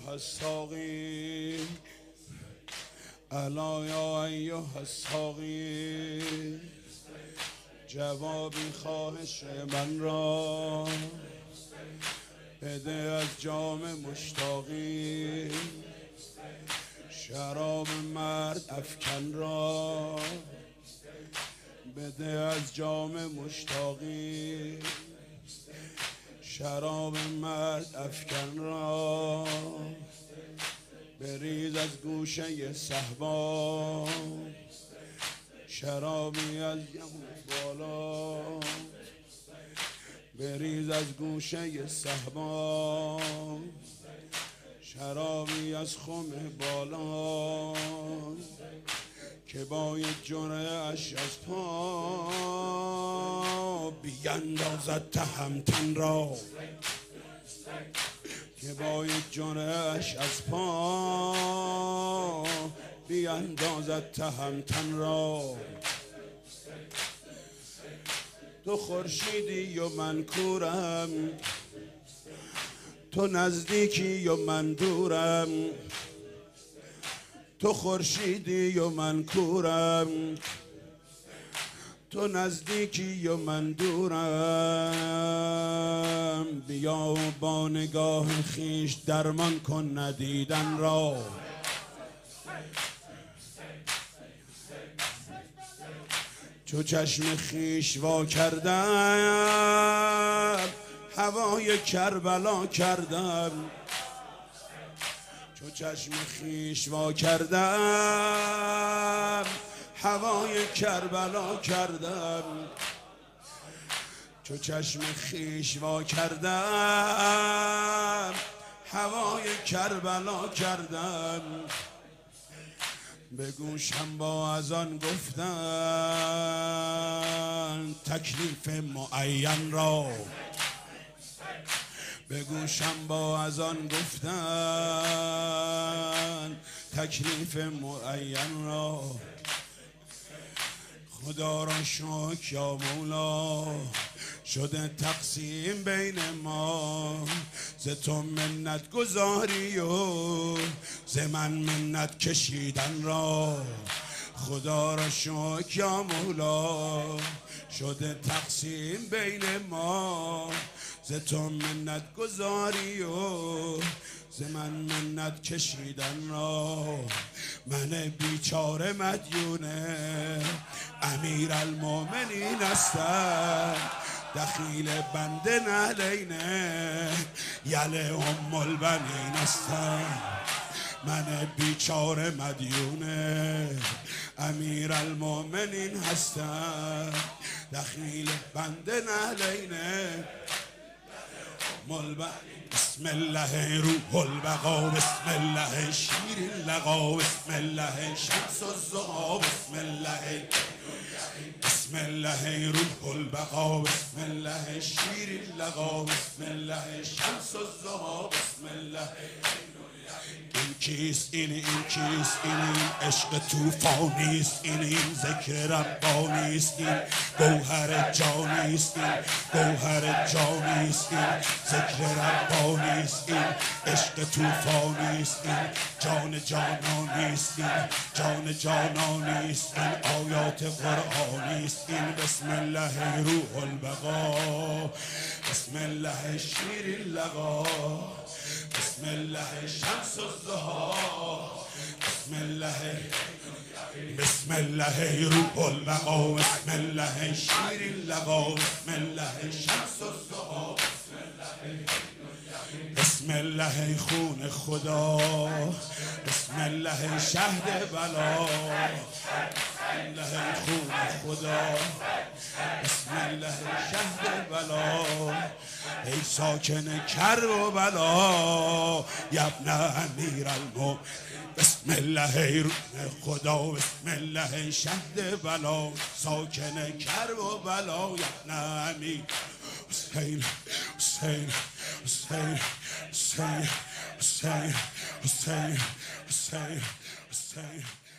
ایها الساقی الا یا ایها الساقی جوابی خواهش من را بده از جام مشتاقی شراب مرد افکن را بده از جام مشتاقی شراب مرد افکن را بریز از گوشه صحبا شرابی از یم بالا بریز از گوشه صحبا شرابی از خم بالا که با یک جرعه اش از پا بیندازد تهمتن را که با یک جرعه اش از پا بیندازد تهمتن را تو خورشیدی و من کورم تو نزدیکی و من دورم تو خورشیدی و من کورم تو نزدیکی و من دورم بیا با نگاه خیش درمان کن ندیدن را چو چشم خیش وا کردم هوای کربلا کردم چو چشم خیش وا کردم هوای کربلا کردم چو چشم خیش وا کردم هوای کربلا کردم به گوشم با اذان گفتن تکلیف معین را به گوشم با اذان گفتن تکلیف معین را خدا را شکر یا مولا شده تقسیم بین ما ز تو منت گذاری و ز من منت کشیدن را خدا را شکر یا مولا شده تقسیم بین ما ز تو منت گذاری و ز من منت کشیدن را من بیچاره مدیونه امیر المومنین هستم دخیل بنده نهلینه یله ام البنین هستم من بیچاره مدیونه امیر المومنین هستم دخیل بنده نهلینه بسم الله روح البقا بسم الله شیر اللقا بسم الله شمس الزها بسم الله بسم الله روح البقا بسم الله شیر اللقا بسم الله شمس الزها بسم الله این کیست این کیست این عشق توفانیست این ذکر ربانیست این گوهر جانیست این گوهر جانیست این ذکر ربانیست این عشق توفانیست این جان جانانیست این جان جانانیست این آیات قرآنیست این بسم الله روح البقا بسم الله شیر اللقا بسم الله شمس الزها بسم الله بسم الله روح البقا بسم الله شیر اللقا بسم الله شمس الزها بسم الله خون خدا بسم الله شهد بلا بسم الله خون خدا بسم الله شهد بلا ای ساکن کرب و بلا یبن امیر المومنین بسم الله روح خدا بسم الله شهد بلا ساکن کرب و بلا یبن امیر حسین حسین حسین حسین حسین حسین حسین حسین